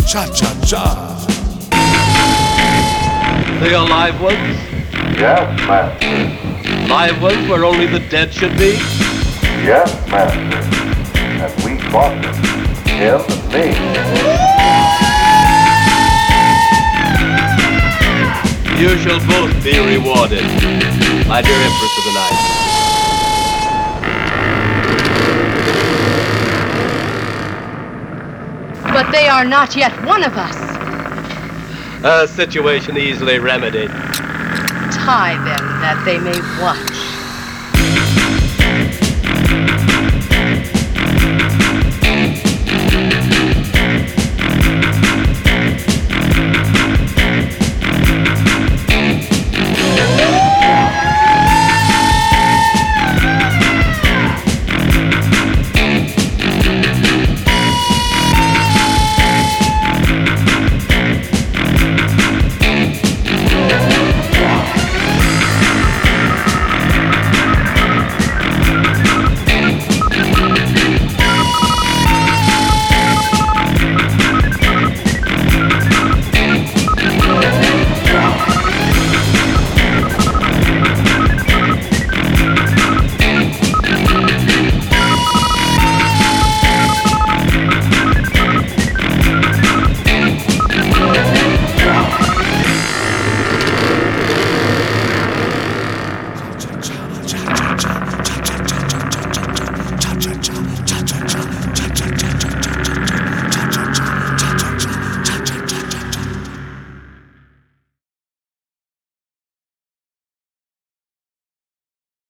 Cha-cha-cha. They are live ones? Yes, Master. Live ones where only the dead should be? Yes, Master. And we fought them. Him and me. You shall both be rewarded, my dear Empress of the Night. But they are not yet one of us. A situation easily remedied. Tie them that they may what?